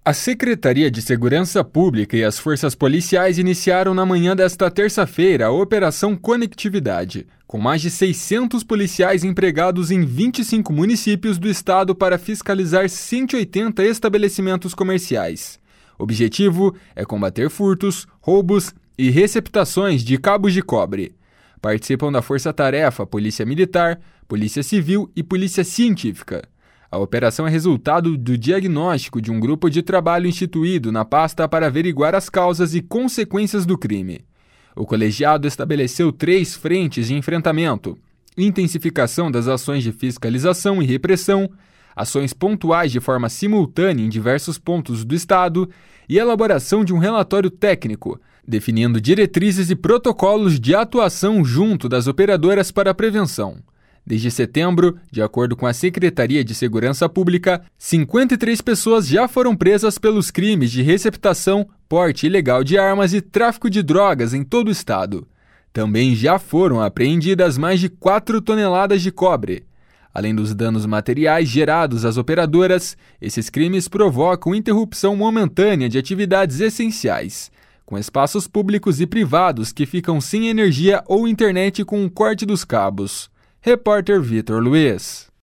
A Secretaria de Segurança Pública e as forças policiais iniciaram na manhã desta terça-feira a Operação Conectividade, com mais de 600 policiais empregados em 25 municípios do estado para fiscalizar 180 estabelecimentos comerciais. O objetivo é combater furtos, roubos e receptações de cabos de cobre. Participam da Força-Tarefa Polícia Militar, Polícia Civil e Polícia Científica. A operação é resultado do diagnóstico de um grupo de trabalho instituído na pasta para averiguar as causas e consequências do crime. O colegiado estabeleceu 3 frentes de enfrentamento: intensificação das ações de fiscalização e repressão, ações pontuais de forma simultânea em diversos pontos do estado e elaboração de um relatório técnico, definindo diretrizes e protocolos de atuação junto das operadoras para a prevenção. Desde setembro, de acordo com a Secretaria de Segurança Pública, 53 pessoas já foram presas pelos crimes de receptação, porte ilegal de armas e tráfico de drogas em todo o estado. Também já foram apreendidas mais de 4 toneladas de cobre. Além dos danos materiais gerados às operadoras, esses crimes provocam interrupção momentânea de atividades essenciais, com espaços públicos e privados que ficam sem energia ou internet com o corte dos cabos. Repórter Vitor Luiz.